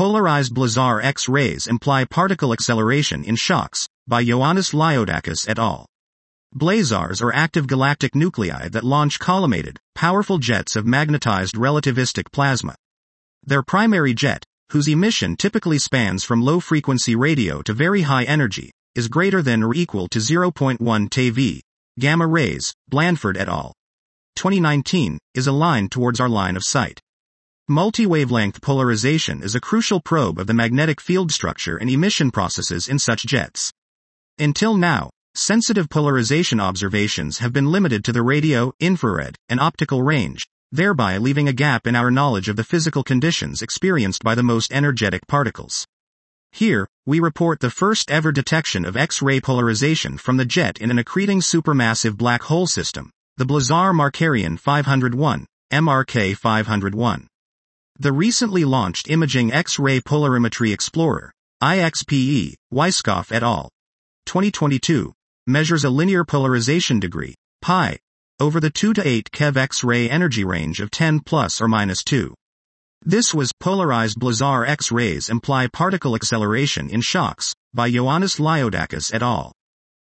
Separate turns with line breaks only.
Polarized Blazar X-rays imply particle acceleration in shocks, by Ioannis Lioudakis et al. Blazars are active galactic nuclei that launch collimated, powerful jets of magnetized relativistic plasma. Their primary jet, whose emission typically spans from low-frequency radio to very high energy, is greater than or equal to 0.1 TeV. Gamma rays, Blandford et al. 2019, is aligned towards our line of sight. Multi-wavelength polarization is a crucial probe of the magnetic field structure and emission processes in such jets. Until now, sensitive polarization observations have been limited to the radio, infrared, and optical range, thereby leaving a gap in our knowledge of the physical conditions experienced by the most energetic particles. Here, we report the first ever detection of X-ray polarization from the jet in an accreting supermassive black hole system, the Blazar-Markarian 501, MRK 501. The recently launched Imaging X-ray Polarimetry Explorer, IXPE, Weisskopf et al. 2022, measures a linear polarization degree, pi, over the 2 to 8 keV X-ray energy range of 10 plus or minus 2. This was Polarized Blazar X-rays imply particle acceleration in shocks, by Ioannis Lioudakis et al.